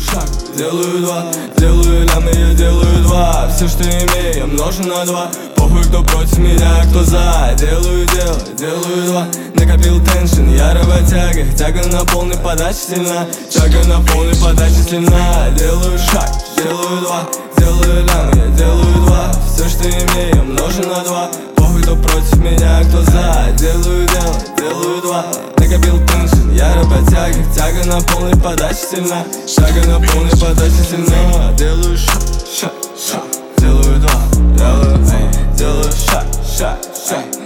шаг, делаю два. Делаю лям и я делаю два. Все, что имею, я множу на два. Похуй, кто против меня, кто за. Делаю дело, делаю два. Накопил теншн, я работяга. Тяга на полной подаче сильна. Тяга на полной подаче сильна. Делаю шаг, делаю два. Делаю лям, я делаю два. Все, что имею, я множу на два. Похуй, кто против меня, кто за. Делаю дело, делаю два. Накопил теншн, я работяга. Тяга на полной подаче сильна. Тяга на полной подаче сильна. Делаю шаг, шаг, шаг. Делаю два, делаю шаг, шаг, шаг.